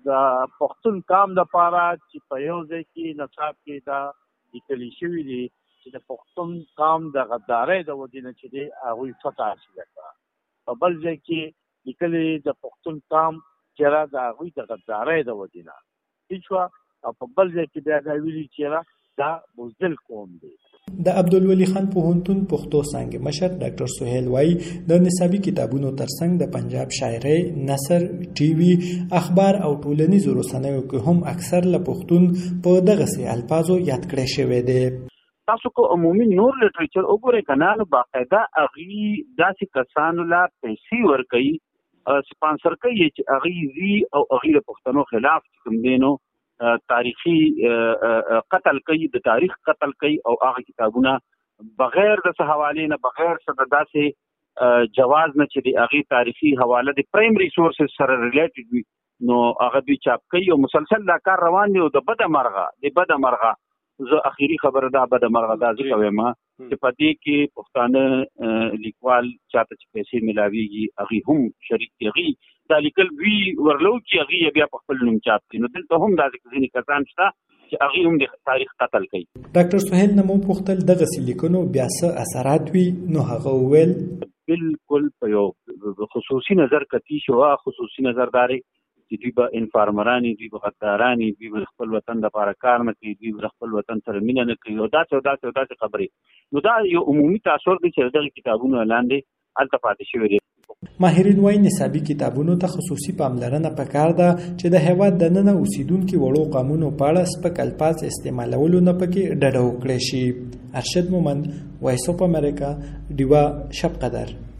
د پښتون قام لپاره چې په یو ځای کې نصاب کې دا لیکل شوي دي چې د پښتون قام د غدارۍ د وجې نه چې دی هغوی فتح حاصله کړه. په بل ځای کې لیکلي د پښتون قام چې د هغوی د غدارۍ د وجې نه هېڅ شوه، او په بل ځای کې بیا دا ویلي چې دا بزدل قوم دی. د عبدالولي خان پوهنتون پښتو څانګې مشر ډاکټر سهیل وایي د نصابي کتابونو ترڅنګ د پنجاب شاعرۍ، نثر، ټي وي، اخبار او ټولنیزو رسنیو کې هم اکثر له پښتون په دغسې الفاظو یاد کړی شوی دی. تاسو کو عمومي نور لټریچر وګورئ کنه، نو باقاعده هغوی داسې کسانو لا پیسې ورکوي، سپانسر کوي چې هغوی وي او هغوی د پښتنو خلاف چې کوم دی نو تاریخي قتل کوي، د تاریخ قتل کوي، او هغه کتابونه بغیر د څه حوالې نه، بغیر څه د داسې جواز نه چې د هغې تاریخي حواله د پرایمري سورسز سره ریلیټډ وي، نو هغه دوی چاپ کوي او مسلسل دا کار روان دی. او د بده مرغه زه اخیری خبره دا بده مرغه دا ځکه وایم چې په دې کې پښتانه لیکوال چاته چې پیسې ملاویږي هغوی هم شریک دي، هغوی دا لیکل وي ورلو چې هغوی بیا په خپل نوم چاپ کړي. نو دلته هم داسې ځینې کسان شته چې هغوی هم د تاریخ قتل کوي. ډاکټر سهیل نه مو پوښتل دغسې لیکنو بیا څه اثرات وي، نو هغه وویل بالکل په یو خصوصي نظر کتی شو، خصوصي نظر داري چې دوی به انفارمرانی، دوی به غدارانی، دوی به خپل وطن دپاره کار نه کوي، دوی به خپل وطن سره مینه نه کوي، او داسې خبرې. نو دا یو عمومي تاثر دی چې دغه کتابونو لاندې هلته پاتې شوی دی. ماهرین وایي نصابي کتابونو ته خصوصي پاملرنه پکار ده چې د هېواد دننه اوسیدونکي وړو قامونو په اړه سپک الفاظ استعمالولو نه پکې ډډه وکړی شي. ارشد مومند، وایس اف امریکا، ډیوا شب قدر.